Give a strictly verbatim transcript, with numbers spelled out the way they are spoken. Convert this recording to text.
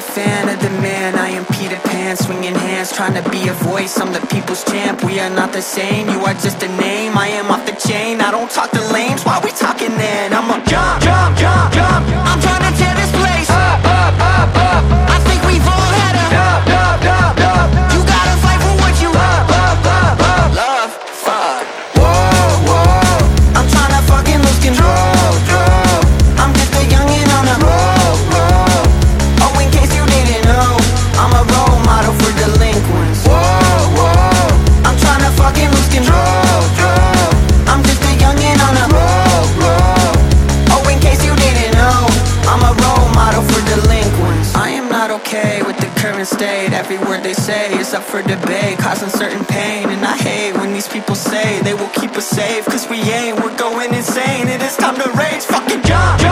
fan of the man, I am Peter Pan, swinging hands, trying to be a voice. I'm the people's champ, we are not the same. You are just a name, I am off the chain. I don't talk to lames, why we talking then? I'm a jump, jump, jump, jump. I'm trying to tear this place up, up, up, up. I think we've all had a dub, dub, dub, dub. You gotta fight for what you love, love, love, love, love. Fuck. Whoa, whoa. I'm trying to fucking lose control, control. I'm just a youngin' on a roll, roll. Oh, in case you didn't know, I'm a role model for delinquents. Whoa, whoa. I'm trying to fucking lose control, control. I'm just a youngin' on a roll, roll. Oh, in case you didn't know, I'm a role model for delinquents. I am not okay with the current state. Every word they say is up for debate, causing certain pain. And I hate when these people say they will keep us safe, cause we ain't, we're going insane. It is time to rage, fucking jump.